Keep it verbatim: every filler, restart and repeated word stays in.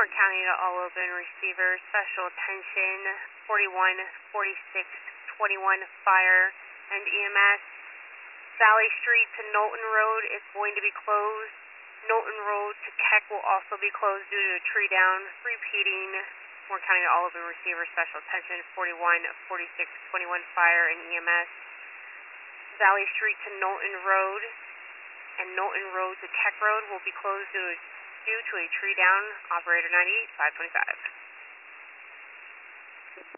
County to all open receivers. Special attention, forty-one, forty-six, twenty-one Fire and E M S. Valley Street to Knowlton Road is going to be closed. Knowlton Road to Keck will also be closed due to a tree down. Repeating, Moore County to all open receivers. Special attention, forty-one, forty-six, twenty-one Fire and E M S. Valley Street to Knowlton Road and Knowlton Road to Keck Road will be closed due to, due to a tree down. Operator ninety-eight, five twenty-five.